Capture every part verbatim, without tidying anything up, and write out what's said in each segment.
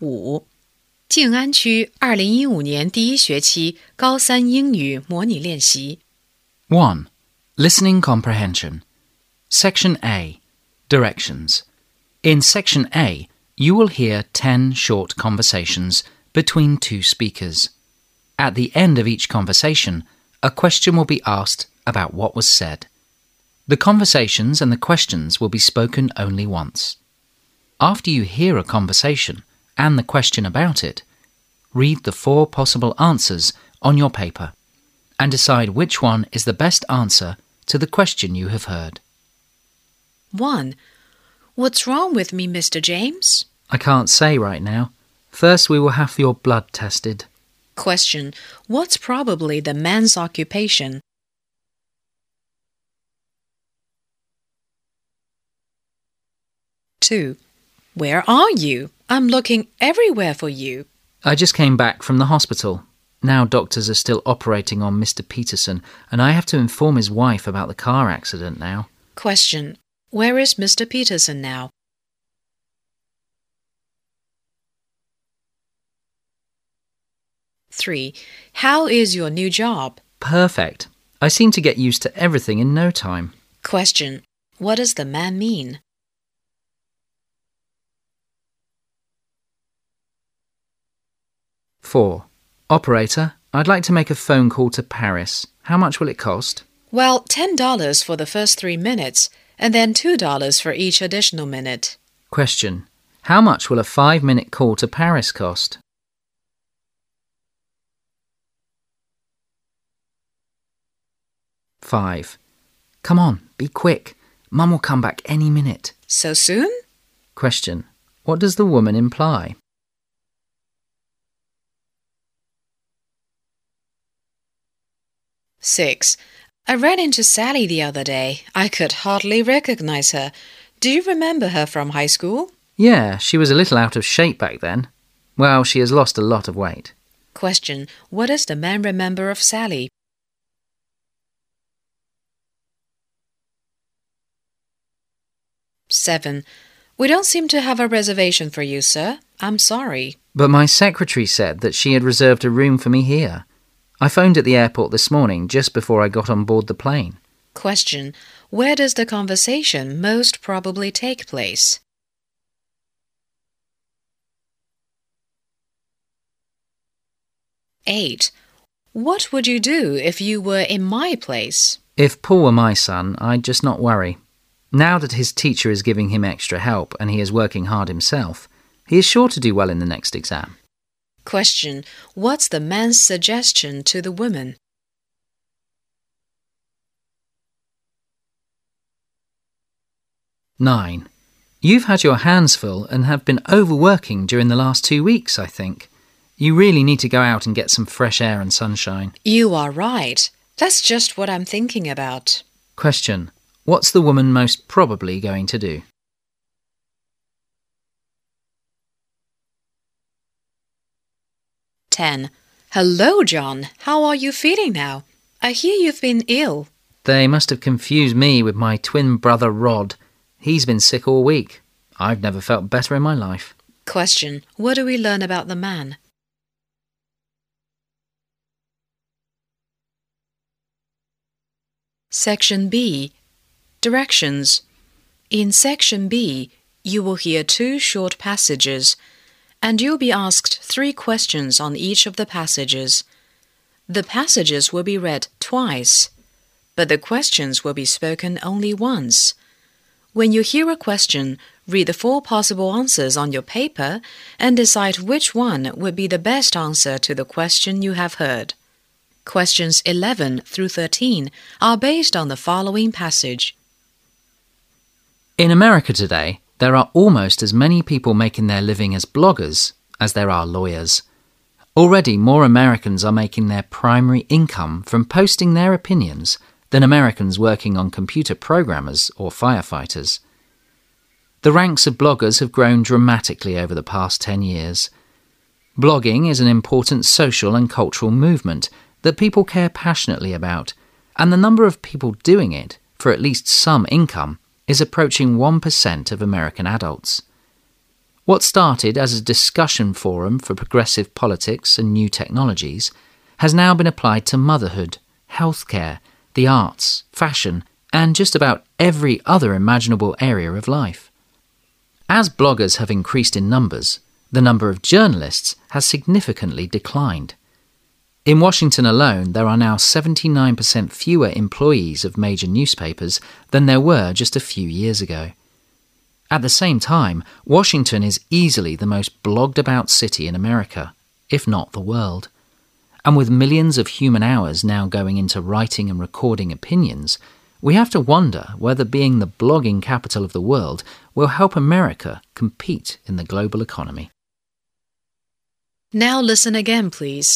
五，静安区二零一五年第一学期高三英语模拟练习。 one. Listening Comprehension. Section A. Directions. In Section A, you will hear ten short conversations between two speakers. At the end of each conversation, a question will be asked about what was said. The conversations and the questions will be spoken only once. After you hear a conversation and the question about it, read the four possible answers on your paper and decide which one is the best answer to the question you have heard. one. What's wrong with me, Mister James? I can't say right now. First, we will have your blood tested. Question. What's probably the man's occupation? two. Where are you? I'm looking everywhere for you. I just came back from the hospital. Now doctors are still operating on Mister Peterson, and I have to inform his wife about the car accident now. Question. Where is Mister Peterson now? three. How is your new job? Perfect. I seem to get used to everything in no time. Question. What does the man mean? four. Operator, I'd like to make a phone call to Paris. How much will it cost? Well, ten dollars for the first three minutes, and then two dollars for each additional minute. Question. How much will a five-minute call to Paris cost? five. Come on, be quick. Mum will come back any minute. So soon? Question. What does the woman imply? six. I ran into Sally the other day. I could hardly recognize her. Do you remember her from high school? Yeah, she was a little out of shape back then. Well, she has lost a lot of weight. Question. What does the man remember of Sally? seven. We don't seem to have a reservation for you, sir. I'm sorry. But my secretary said that she had reserved a room for me here. I phoned at the airport this morning just before I got on board the plane. Question. Where does the conversation most probably take place? eight. What would you do if you were in my place? If Paul were my son, I'd just not worry. Now that his teacher is giving him extra help and he is working hard himself, he is sure to do well in the next exam. Question. What's the man's suggestion to the woman? nine. You've had your hands full and have been overworking during the last two weeks, I think. You really need to go out and get some fresh air and sunshine. You are right. That's just what I'm thinking about. Question. What's the woman most probably going to do? ten. Hello, John. How are you feeling now? I hear you've been ill. They must have confused me with my twin brother Rod. He's been sick all week. I've never felt better in my life. Question. What do we learn about the man? Section B. Directions. In Section B, you will hear two short passages, and you'll be asked three questions on each of the passages. The passages will be read twice, but the questions will be spoken only once. When you hear a question, read the four possible answers on your paper and decide which one would be the best answer to the question you have heard. Questions eleven through thirteen are based on the following passage. In America today, there are almost as many people making their living as bloggers as there are lawyers. Already more Americans are making their primary income from posting their opinions than Americans working on computer programmers or firefighters. The ranks of bloggers have grown dramatically over the past ten years. Blogging is an important social and cultural movement that people care passionately about, and the number of people doing it for at least some income is approaching one percent of American adults. What started as a discussion forum for progressive politics and new technologies has now been applied to motherhood, healthcare, the arts, fashion, and just about every other imaginable area of life. As bloggers have increased in numbers, the number of journalists has significantly declined. In Washington alone, there are now seventy-nine percent fewer employees of major newspapers than there were just a few years ago. At the same time, Washington is easily the most blogged-about city in America, if not the world. And with millions of human hours now going into writing and recording opinions, we have to wonder whether being the blogging capital of the world will help America compete in the global economy. Now listen again, please.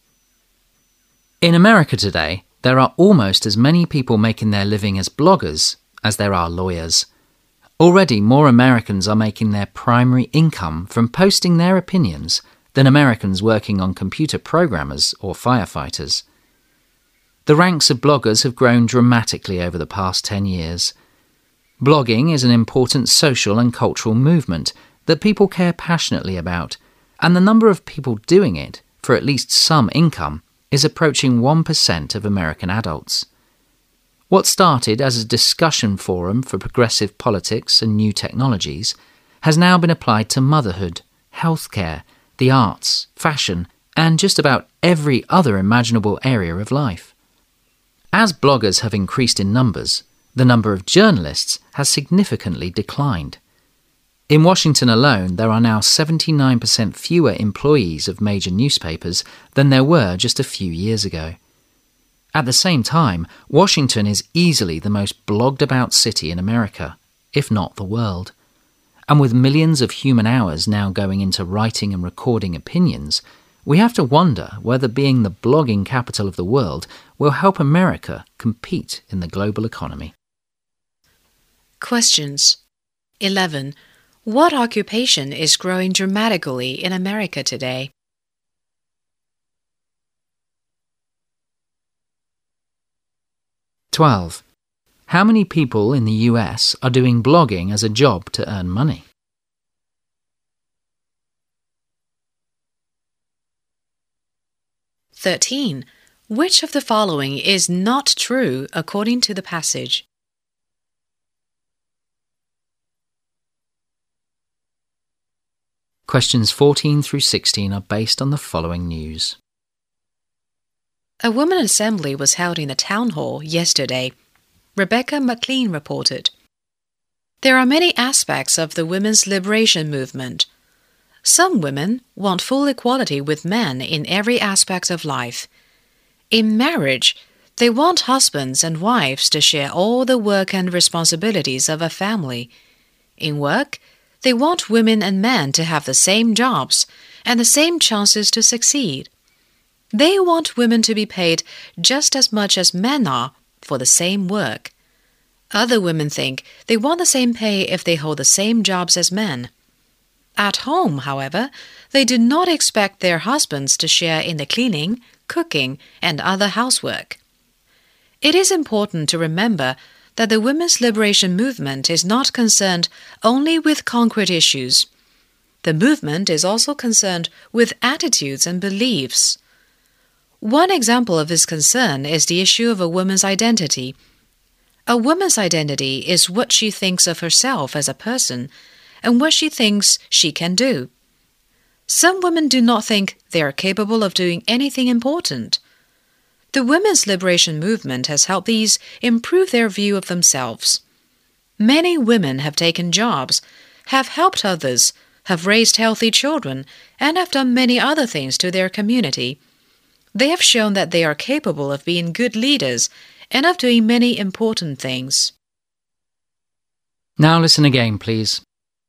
In America today, there are almost as many people making their living as bloggers as there are lawyers. Already, more Americans are making their primary income from posting their opinions than Americans working on computer programmers or firefighters. The ranks of bloggers have grown dramatically over the past ten years. Blogging is an important social and cultural movement that people care passionately about, and the number of people doing it for at least some income is approaching one percent of American adults. What started as a discussion forum for progressive politics and new technologies has now been applied to motherhood, healthcare, the arts, fashion, and just about every other imaginable area of life. As bloggers have increased in numbers, the number of journalists has significantly declined. In Washington alone, there are now seventy-nine percent fewer employees of major newspapers than there were just a few years ago. At the same time, Washington is easily the most blogged-about city in America, if not the world. And with millions of human hours now going into writing and recording opinions, we have to wonder whether being the blogging capital of the world will help America compete in the global economy. Questions. eleven. What occupation is growing dramatically in America today? twelve. How many people in the U S are doing blogging as a job to earn money? thirteen. Which of the following is not true according to the passage? Questions fourteen through sixteen are based on the following news. A women's assembly was held in the town hall yesterday. Rebecca McLean reported. There are many aspects of the women's liberation movement. Some women want full equality with men in every aspect of life. In marriage, they want husbands and wives to share all the work and responsibilities of a family. In work, they want women and men to have the same jobs and the same chances to succeed. They want women to be paid just as much as men are for the same work. Other women think they want the same pay if they hold the same jobs as men. At home, however, they do not expect their husbands to share in the cleaning, cooking, and other housework. It is important to remember that the women's liberation movement is not concerned only with concrete issues. The movement is also concerned with attitudes and beliefs. One example of this concern is the issue of a woman's identity. A woman's identity is what she thinks of herself as a person and what she thinks she can do. Some women do not think they are capable of doing anything important. The women's liberation movement has helped these improve their view of themselves. Many women have taken jobs, have helped others, have raised healthy children, and have done many other things to their community. They have shown that they are capable of being good leaders and of doing many important things. Now listen again, please.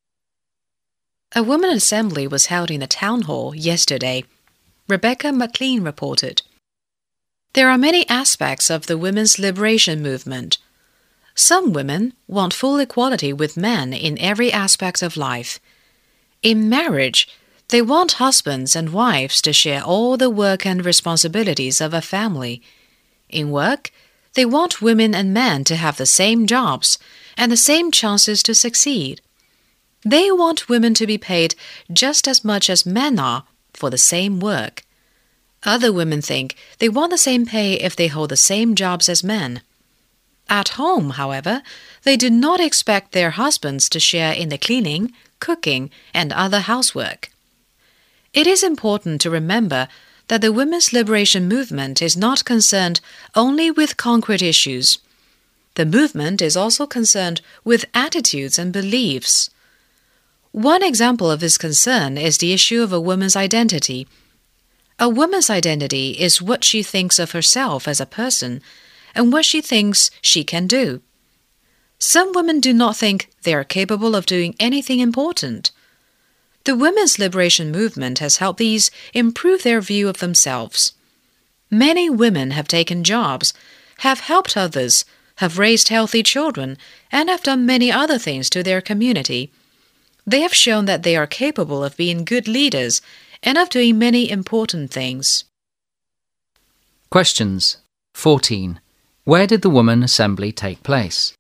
A women's assembly was held in the town hall yesterday. Rebecca McLean reported. There are many aspects of the women's liberation movement. Some women want full equality with men in every aspect of life. In marriage, they want husbands and wives to share all the work and responsibilities of a family. In work, they want women and men to have the same jobs and the same chances to succeed. They want women to be paid just as much as men are for the same work. Other women think they want the same pay if they hold the same jobs as men. At home, however, they do not expect their husbands to share in the cleaning, cooking, and other housework. It is important to remember that the women's liberation movement is not concerned only with concrete issues. The movement is also concerned with attitudes and beliefs. One example of this concern is the issue of a woman's identity. A woman's identity is what she thinks of herself as a person and what she thinks she can do. Some women do not think they are capable of doing anything important. The women's liberation movement has helped these improve their view of themselves. Many women have taken jobs, have helped others, have raised healthy children, and have done many other things to their community. They have shown that they are capable of being good leaders and of doing many important things. Questions. fourteen. Where did the Woman Assembly take place?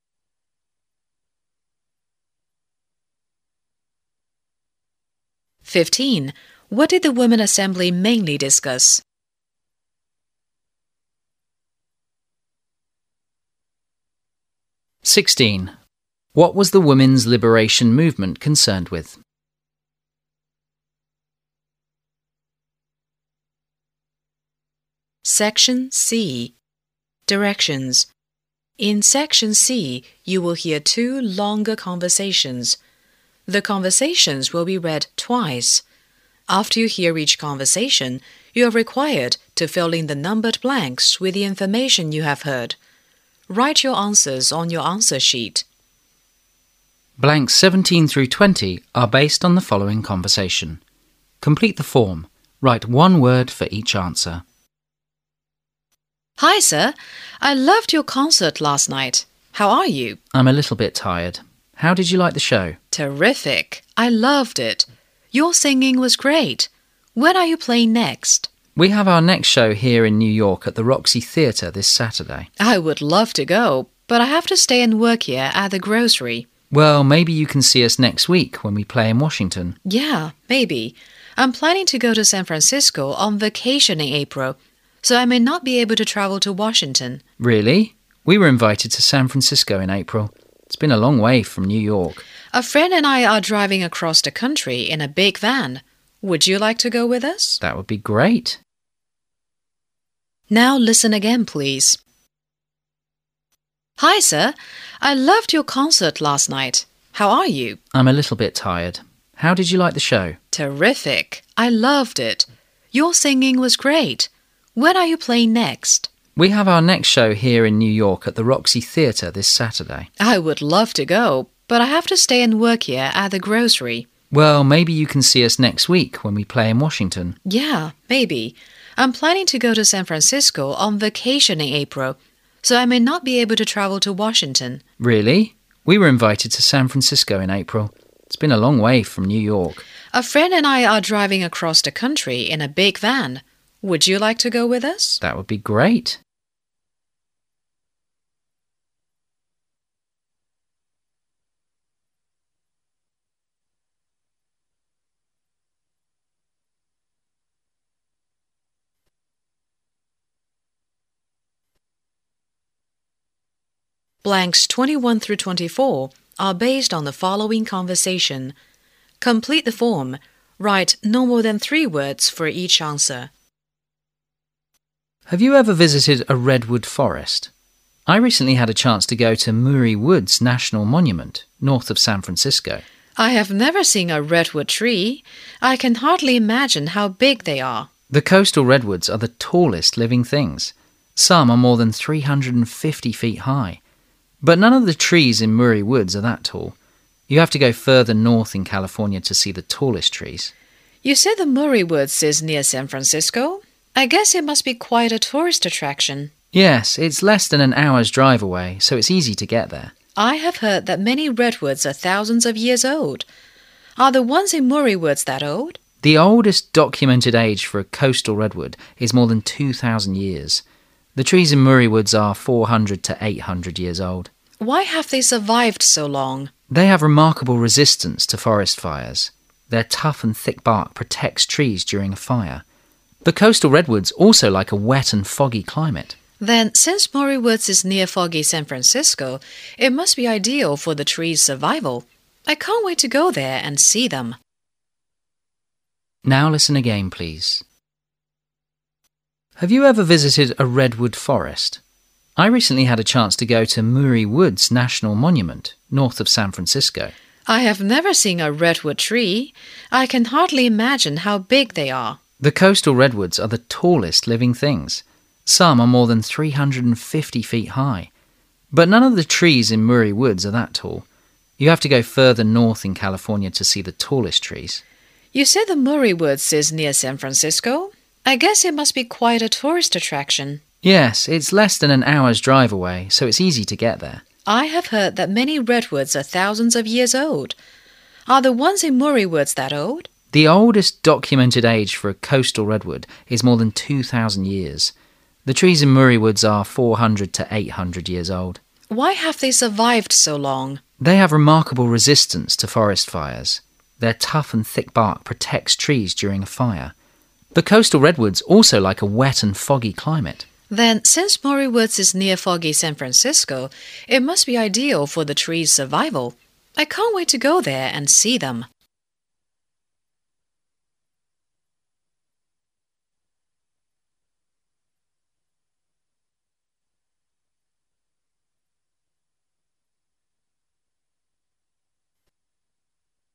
fifteen. What did the Women Assembly mainly discuss? sixteen. What was the women's liberation movement concerned with? Section C. Directions. In Section C, you will hear two longer conversations. The conversations will be read twice. After you hear each conversation, you are required to fill in the numbered blanks with the information you have heard. Write your answers on your answer sheet. Blanks seventeen through twenty are based on the following conversation. Complete the form. Write one word for each answer. Hi, sir. I loved your concert last night. How are you? I'm a little bit tired. How did you like the show? Terrific. I loved it. Your singing was great. When are you playing next? We have our next show here in New York at the Roxy Theatre this Saturday. I would love to go, but I have to stay and work here at the grocery. Well, maybe you can see us next week when we play in Washington. Yeah, maybe. I'm planning to go to San Francisco on vacation in April, so I may not be able to travel to Washington. Really? We were invited to San Francisco in April. It's been a long way from New York. A friend and I are driving across the country in a big van. Would you like to go with us? That would be great. Now listen again, please. Hi, sir. I loved your concert last night. How are you? I'm a little bit tired. How did you like the show? Terrific. I loved it. Your singing was great. When are you playing next? We have our next show here in New York at the Roxy Theatre this Saturday. I would love to go, but I have to stay and work here at the grocery. Well, maybe you can see us next week when we play in Washington. Yeah, maybe. I'm planning to go to San Francisco on vacation in April, so I may not be able to travel to Washington. Really? We were invited to San Francisco in April. It's been a long way from New York. A friend and I are driving across the country in a big van. Would you like to go with us? That would be great. Blanks twenty-one through twenty-four are based on the following conversation. Complete the form. Write no more than three words for each answer. Have you ever visited a redwood forest? I recently had a chance to go to Muir Woods National Monument, north of San Francisco. I have never seen a redwood tree. I can hardly imagine how big they are. The coastal redwoods are the tallest living things. Some are more than three hundred fifty feet high. But none of the trees in Muir Woods are that tall. You have to go further north in California to see the tallest trees. You said the Muir Woods is near San Francisco? I guess it must be quite a tourist attraction. Yes, it's less than an hour's drive away, so it's easy to get there. I have heard that many redwoods are thousands of years old. Are the ones in Muir Woods that old? The oldest documented age for a coastal redwood is more than two thousand years. The trees in Muir Woods are four hundred to eight hundred years old. Why have they survived so long? They have remarkable resistance to forest fires. Their tough and thick bark protects trees during a fire. The coastal redwoods also like a wet and foggy climate. Then, since Maury Woods is near foggy San Francisco, it must be ideal for the tree's survival. I can't wait to go there and see them. Now listen again, please. Have you ever visited a redwood forest? I recently had a chance to go to Maury Woods National Monument, north of San Francisco. I have never seen a redwood tree. I can hardly imagine how big they are. The coastal redwoods are the tallest living things. Some are more than three hundred fifty feet high. But none of the trees in Maury Woods are that tall. You have to go further north in California to see the tallest trees. You said the Maury Woods is near San Francisco? I guess it must be quite a tourist attraction. Yes, it's less than an hour's drive away, so it's easy to get there. I have heard that many redwoods are thousands of years old. Are the ones in Maury Woods that old? The oldest documented age for a coastal redwood is more than two thousand years. The trees in Maury Woods are four hundred to eight hundred years old. Why have they survived so long? They have remarkable resistance to forest fires. Their tough and thick bark protects trees during a fire. The coastal redwoods also like a wet and foggy climate. Then, since Maury Woods is near foggy San Francisco, it must be ideal for the tree's survival. I can't wait to go there and see them.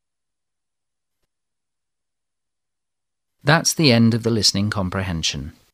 That's the end of the listening comprehension.